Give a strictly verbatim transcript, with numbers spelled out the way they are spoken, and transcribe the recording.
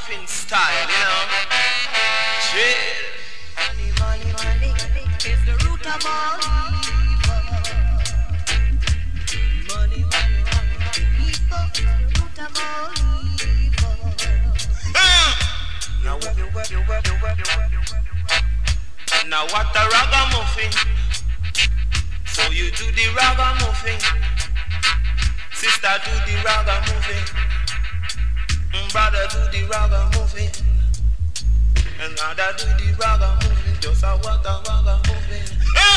ragamuffin style, you know. Chill. Money, money, money is the root of all evil. Money, money, money, evil is the root of all evil. Now, now what a ragamuffin? So you do the ragamuffin, sister do the ragamuffin, brother do the ragamuffin, and mother do the ragamuffin. Just a what a ragamuffin.